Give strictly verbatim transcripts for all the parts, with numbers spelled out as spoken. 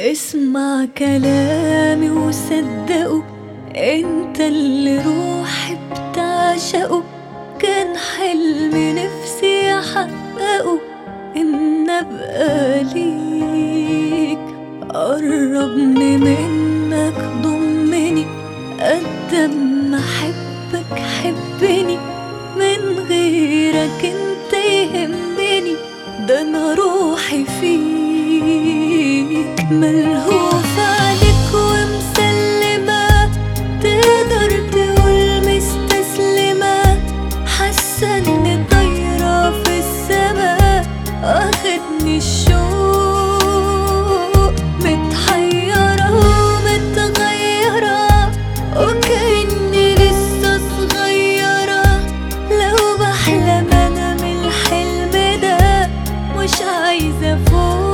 اسمع كلامي وصدقه، انت اللي روحي بتعشقه. كان حلمي نفسي احققه، ان ابقى ليك. قربني منك ضمني، قد ما احبك حبني. من غيرك انت يهمني، ده انا روحي فيك. ملهوفة عليك ومسلمة، تقدر تقول مستسلمة. حاسة اني طايرة في السما، واخدني الشوق. متحيرة ومتغيرة، وكأني لسه صغيرة. لو بحلم انا من الحلم ده، مش عايزة فوق.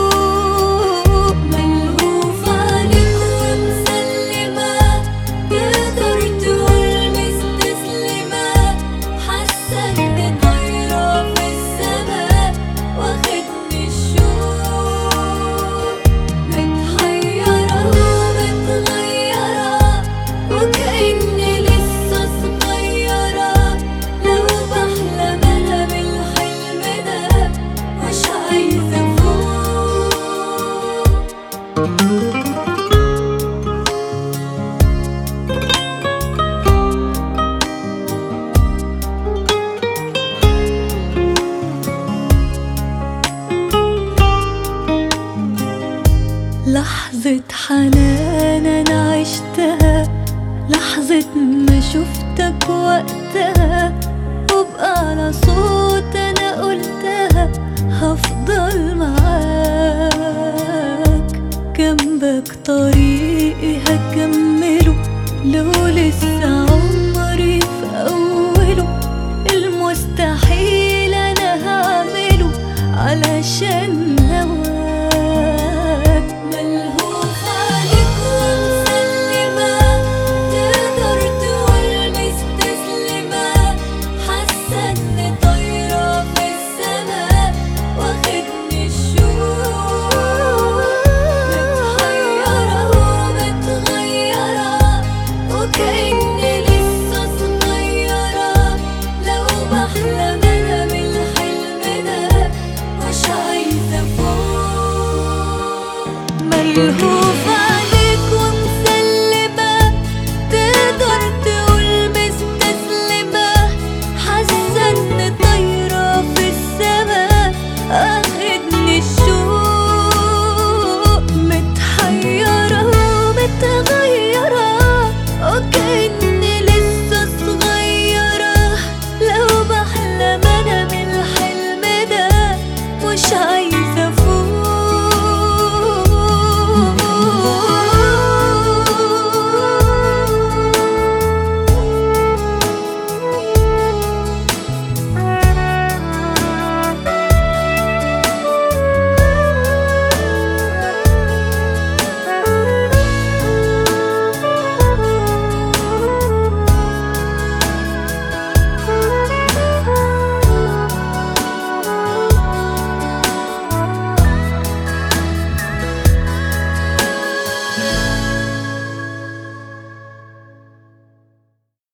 لحظة حنان أنا عشتها، لحظة ما شفتك وقتها. وبقى على صوت أنا قلتها، هفضل معاك جنبك. طريقي هكمله، لو لسه عمري في أوله. المستحيل أنا هعمله علشان